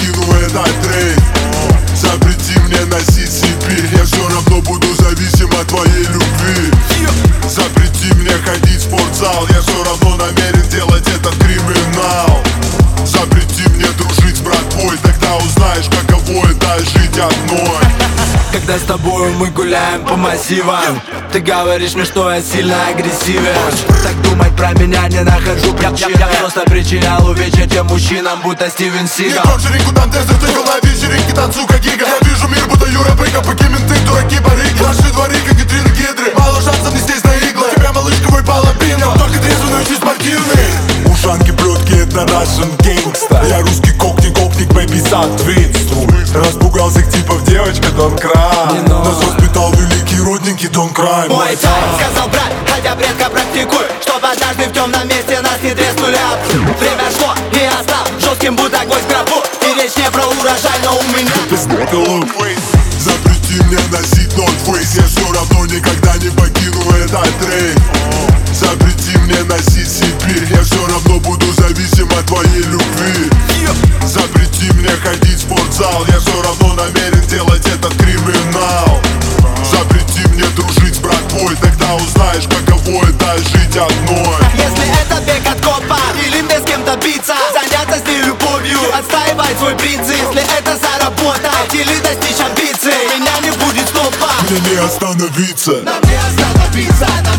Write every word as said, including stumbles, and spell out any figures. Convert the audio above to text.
покину этот рейд. Запрети мне носить Сибирь, я все равно буду зависим от твоей любви. Запрети мне ходить в спортзал, я все равно намерен делать этот криминал. Запрети мне дружить с братвой, тогда узнаешь, каково это жить одной. Когда с тобою мы гуляем по массивам, ты говоришь мне, что я сильно агрессивен. Так думать про меня не нахожу причин. Я просто причинял увечья тем мужчинам, будто Стивен Сигал. Не вечеринку там дезерт, игл на вечеринке, танцую как Ига. Я вижу мир, будто Юра Быка, поки менты, дураки, барыги. Наши дворы, как витрины гидры, мало шансов не здесь на иглах. Тебя малышковый половина, только трезвый, очень спортивный. Ушанки, плетки, это Russian gangsta. Я русский кокник, кокник, бэйби, соответствуй. Распугался к типов девочка, don't cry. Нас воспитал великий родненький, don't cry. Мой царь сказал, брат, хотя редко практикуй, чтобы однажды в темном месте нас не треснули об. Время шло, и я стал жестким, будто гвоздь в гробу. И речь не про урожай, но у меня запрети мне носить North Face, я все равно никогда не покину этот рейд. Запрети мне носить Сибирь, я все равно буду зависим от твоей любви. Запрети мне ходить в спортзал, я все равно намерен делать этот криминал. Запрети мне дружить с братвой, тогда узнаешь, каково это жить одной. Если это бег от копа, или мне с кем-то биться, заняться с ней любовью, отстаивать свой принцип. Если это заработать или достичь амбиций, меня не будет стопа. Мне не остановиться, Нам не остановиться.